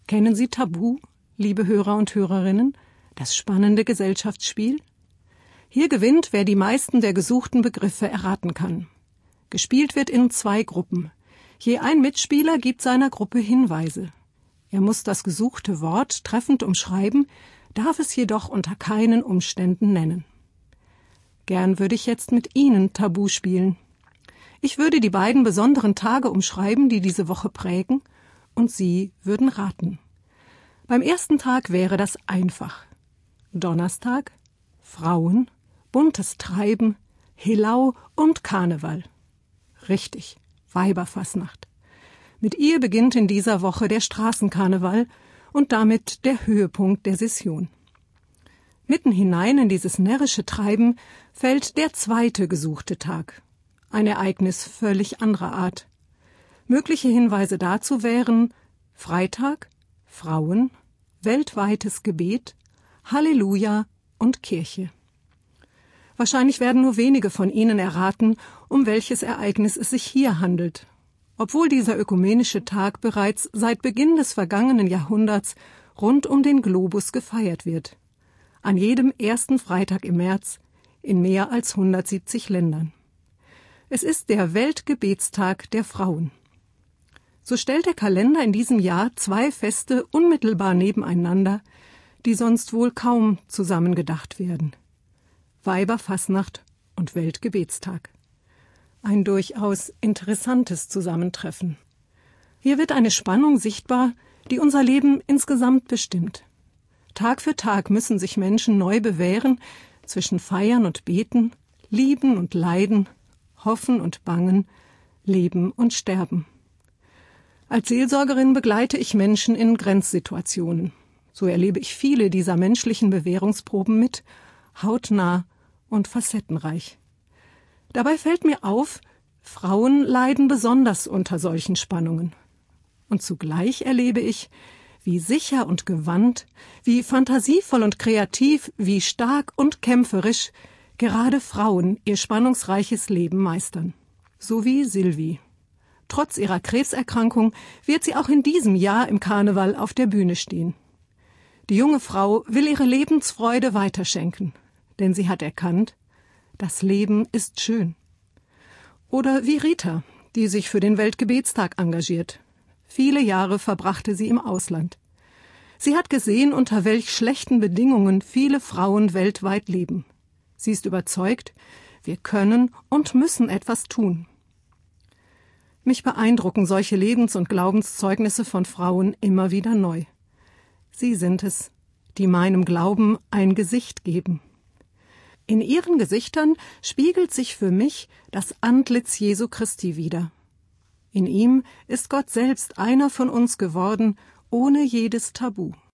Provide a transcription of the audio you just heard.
Kennen Sie Tabu, liebe Hörer und Hörerinnen, das spannende Gesellschaftsspiel? Hier gewinnt, wer die meisten der gesuchten Begriffe erraten kann. Gespielt wird in 2 Gruppen. Je ein Mitspieler gibt seiner Gruppe Hinweise. Er muss das gesuchte Wort treffend umschreiben, darf es jedoch unter keinen Umständen nennen. Gern würde ich jetzt mit Ihnen Tabu spielen. Ich würde die beiden besonderen Tage umschreiben, die diese Woche prägen, und Sie würden raten. Beim ersten Tag wäre das einfach. Donnerstag, Frauen, buntes Treiben, Helau und Karneval. Richtig, Weiberfastnacht. Mit ihr beginnt in dieser Woche der Straßenkarneval und damit der Höhepunkt der Session. Mitten hinein in dieses närrische Treiben fällt der zweite gesuchte Tag. Ein Ereignis völlig anderer Art. Mögliche Hinweise dazu wären Freitag, Frauen, weltweites Gebet, Halleluja und Kirche. Wahrscheinlich werden nur wenige von Ihnen erraten, um welches Ereignis es sich hier handelt. Obwohl dieser ökumenische Tag bereits seit Beginn des vergangenen Jahrhunderts rund um den Globus gefeiert wird. An jedem ersten Freitag im März in mehr als 170 Ländern. Es ist der Weltgebetstag der Frauen. So stellt der Kalender in diesem Jahr 2 Feste unmittelbar nebeneinander, die sonst wohl kaum zusammengedacht werden. Weiberfastnacht und Weltgebetstag. Ein durchaus interessantes Zusammentreffen. Hier wird eine Spannung sichtbar, die unser Leben insgesamt bestimmt. Tag für Tag müssen sich Menschen neu bewähren zwischen Feiern und Beten, Lieben und Leiden, Hoffen und Bangen, Leben und Sterben. Als Seelsorgerin begleite ich Menschen in Grenzsituationen. So erlebe ich viele dieser menschlichen Bewährungsproben mit, hautnah und facettenreich. Dabei fällt mir auf, Frauen leiden besonders unter solchen Spannungen. Und zugleich erlebe ich, wie sicher und gewandt, wie fantasievoll und kreativ, wie stark und kämpferisch gerade Frauen ihr spannungsreiches Leben meistern. So wie Sylvie. Trotz ihrer Krebserkrankung wird sie auch in diesem Jahr im Karneval auf der Bühne stehen. Die junge Frau will ihre Lebensfreude weiterschenken, denn sie hat erkannt, das Leben ist schön. Oder wie Rita, die sich für den Weltgebetstag engagiert. Viele Jahre verbrachte sie im Ausland. Sie hat gesehen, unter welch schlechten Bedingungen viele Frauen weltweit leben. Sie ist überzeugt, wir können und müssen etwas tun. Mich beeindrucken solche Lebens- und Glaubenszeugnisse von Frauen immer wieder neu. Sie sind es, die meinem Glauben ein Gesicht geben. In ihren Gesichtern spiegelt sich für mich das Antlitz Jesu Christi wider. In ihm ist Gott selbst einer von uns geworden, ohne jedes Tabu.